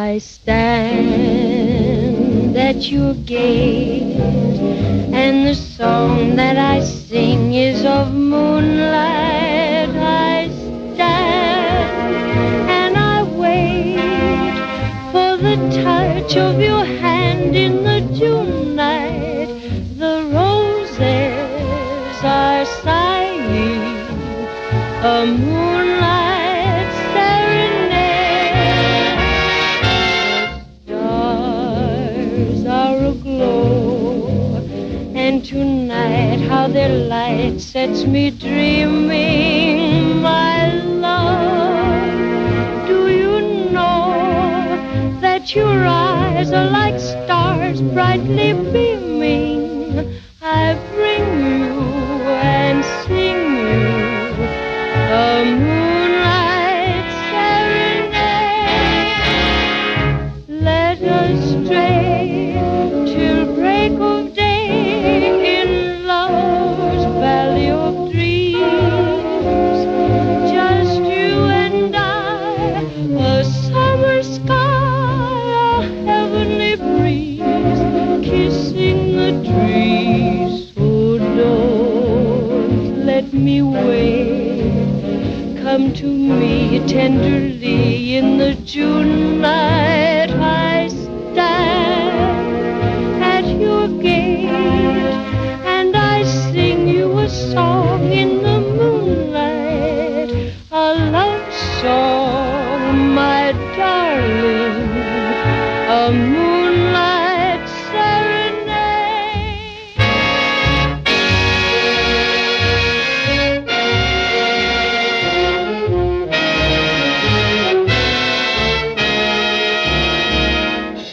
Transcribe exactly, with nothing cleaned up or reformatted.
I stand at your gate, and the song that I sing is of moonlight. I stand and I wait for the touch of your hand in the June night. The roses are sighing a moonlight serenade. The stars are aglow, and tonight how their light sets me dreaming. My love, do you know that your eyes are like stars brightly beaming? I bring you and sing you a moonlight serenade. Let us stray till break of day in love's valley of dreams. Just you and I, a summer sky, a heavenly breeze, kissing the trees. So don't let me wait. Come to me tenderly in the June night.